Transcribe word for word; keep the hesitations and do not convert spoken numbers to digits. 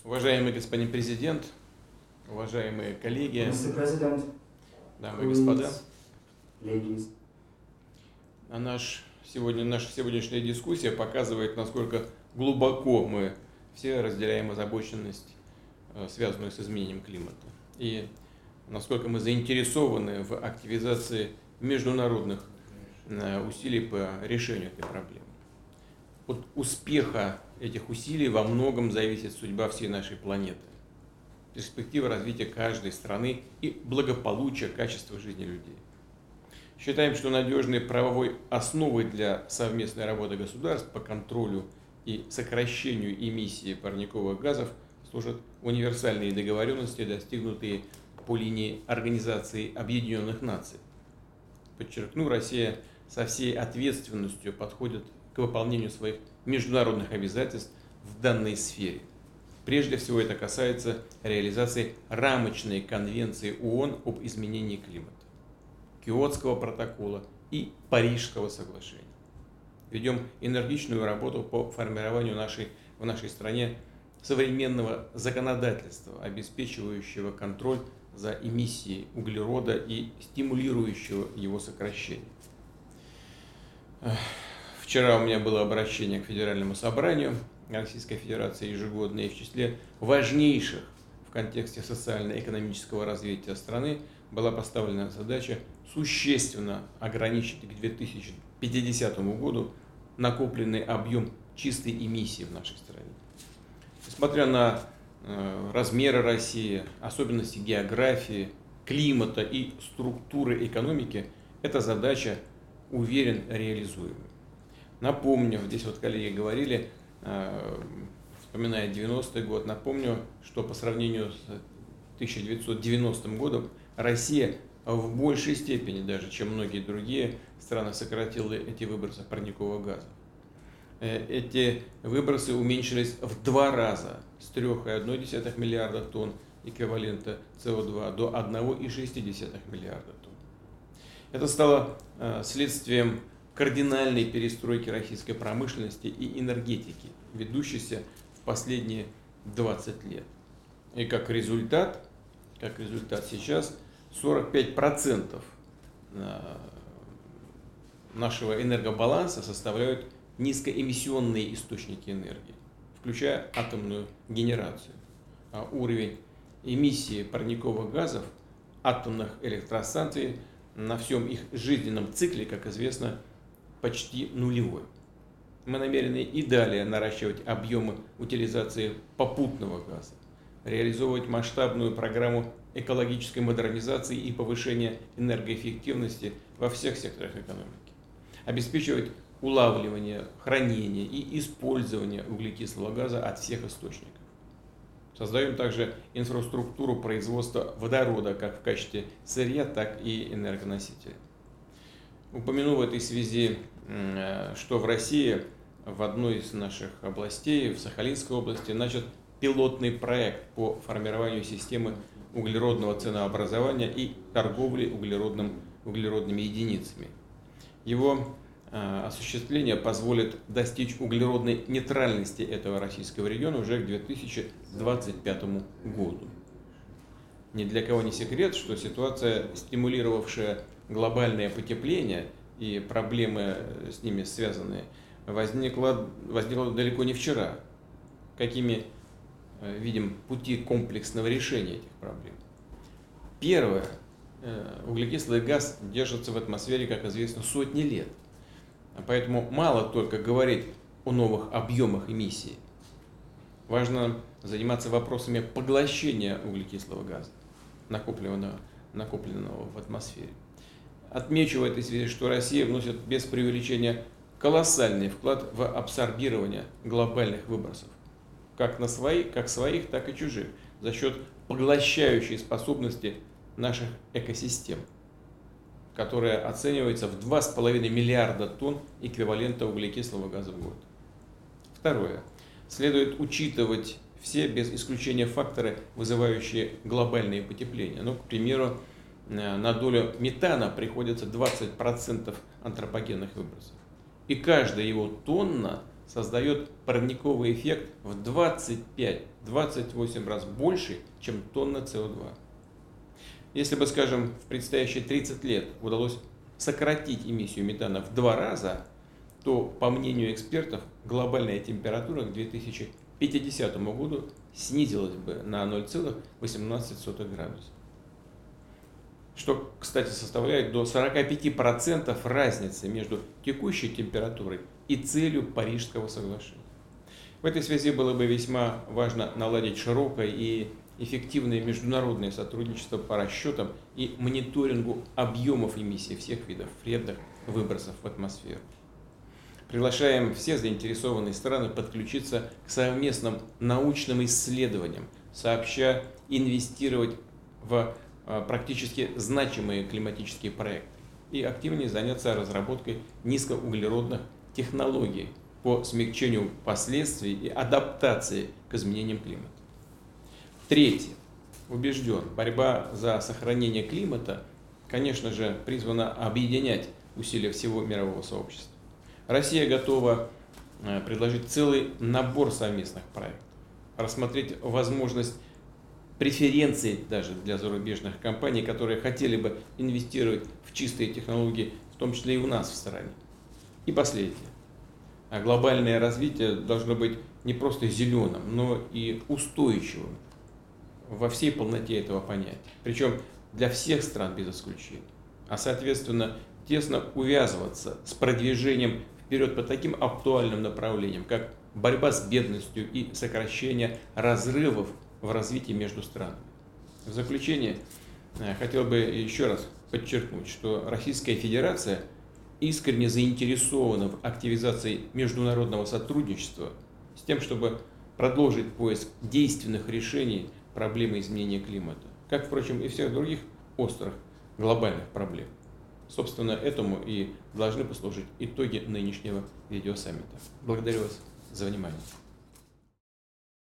Уважаемый господин президент, уважаемые коллеги, Mister President, дамы и господа, colleagues, ladies, а наш, сегодня, наша сегодняшняя дискуссия показывает, насколько глубоко мы все разделяем озабоченность, э, связанную с изменением климата, и насколько мы заинтересованы в активизации международных э, усилий по решению этой проблемы. От успеха этих усилий во многом зависит судьба всей нашей планеты, перспектива развития каждой страны и благополучие, качество жизни людей. Считаем, что надежной правовой основой для совместной работы государств по контролю и сокращению эмиссии парниковых газов служат универсальные договоренности, достигнутые по линии Организации Объединенных Наций. Подчеркну, Россия со всей ответственностью подходит к выполнению своих международных обязательств в данной сфере. Прежде всего это касается реализации рамочной конвенции ООН об изменении климата, Киотского протокола и Парижского соглашения. Ведем энергичную работу по формированию нашей, в нашей стране современного законодательства, обеспечивающего контроль за эмиссией углерода и стимулирующего его сокращение. Вчера у меня было обращение к Федеральному собранию Российской Федерации ежегодное, и в числе важнейших в контексте социально-экономического развития страны была поставлена задача существенно ограничить к две тысячи пятидесятому году накопленный объем чистой эмиссии в нашей стране. Несмотря на э, размеры России, особенности географии, климата и структуры экономики, эта задача, уверен, реализуема. Напомню, здесь вот коллеги говорили, э, вспоминая девяностый год, напомню, что по сравнению с тысяча девятьсот девяностым годом Россия в большей степени даже, чем многие другие страны, сократила эти выбросы парниковых газов. Эти выбросы уменьшились в два раза, с трёх целых одной десятой миллиарда тонн эквивалента С О два до одного целых шести десятых миллиарда тонн. Это стало следствием кардинальной перестройки российской промышленности и энергетики, ведущейся в последние двадцать лет. И как результат, как результат сейчас сорок пять процентов нашего энергобаланса составляют низкоэмиссионные источники энергии, включая атомную генерацию. А уровень эмиссии парниковых газов атомных электростанций на всем их жизненном цикле, как известно, почти нулевой. Мы намерены и далее наращивать объемы утилизации попутного газа, реализовывать масштабную программу экологической модернизации и повышения энергоэффективности во всех секторах экономики, обеспечивать улавливание, хранение и использование углекислого газа от всех источников. Создаем также инфраструктуру производства водорода как в качестве сырья, так и энергоносителя. Упомяну в этой связи, что в России в одной из наших областей, в Сахалинской области, начат пилотный проект по формированию системы углеродного ценообразования и торговли углеродным, углеродными единицами. Его осуществление позволит достичь углеродной нейтральности этого российского региона уже к две тысячи двадцать пятому году. Ни для кого не секрет, что ситуация, стимулировавшая глобальное потепление и проблемы с ними связанные, возникла, возникла далеко не вчера. Какими видим пути комплексного решения этих проблем? Первое. Углекислый газ держится в атмосфере, как известно, сотни лет. Поэтому мало только говорить о новых объемах эмиссии. Важно заниматься вопросами поглощения углекислого газа, накопленного, накопленного в атмосфере. Отмечу в этой связи, что Россия вносит без преувеличения колоссальный вклад в абсорбирование глобальных выбросов, как на свои, как своих, так и чужих, за счет поглощающей способности наших экосистем, которая оценивается в два с половиной миллиарда тонн эквивалента углекислого газа в год. Второе. Следует учитывать все без исключения факторы, вызывающие глобальное потепление. Ну, к примеру, на долю метана приходится двадцать процентов антропогенных выбросов. И каждая его тонна создает парниковый эффект в двадцать пять — двадцать восемь раз больше, чем тонна С О два. Если бы, скажем, в предстоящие тридцать лет удалось сократить эмиссию метана в два раза, то, по мнению экспертов, глобальная температура к две тысячи пятидесятому году снизилась бы на ноль целых восемнадцать сотых градуса. Что, кстати, составляет до сорока пяти процентов разницы между текущей температурой и целью Парижского соглашения. В этой связи было бы весьма важно наладить широкое и эффективное международное сотрудничество по расчетам и мониторингу объемов эмиссий всех видов вредных выбросов в атмосферу. Приглашаем все заинтересованные страны подключиться к совместным научным исследованиям, сообща инвестировать в практически значимые климатические проекты и активнее заняться разработкой низкоуглеродных технологий по смягчению последствий и адаптации к изменениям климата. Третье. Убежден, борьба за сохранение климата, конечно же, призвана объединять усилия всего мирового сообщества. Россия готова предложить целый набор совместных проектов, рассмотреть возможность преференций даже для зарубежных компаний, которые хотели бы инвестировать в чистые технологии, в том числе и у нас в стране. И последнее. Глобальное развитие должно быть не просто зеленым, но и устойчивым во всей полноте этого понятия. Причем для всех стран без исключения. А соответственно тесно увязываться с продвижением вперед по таким актуальным направлениям, как борьба с бедностью и сокращение разрывов в развитии между странами. В заключение хотел бы еще раз подчеркнуть, что Российская Федерация искренне заинтересована в активизации международного сотрудничества с тем, чтобы продолжить поиск действенных решений проблемы изменения климата, как, впрочем, и всех других острых глобальных проблем. Собственно, этому и должны послужить итоги нынешнего видеосаммита. Благодарю вас за внимание.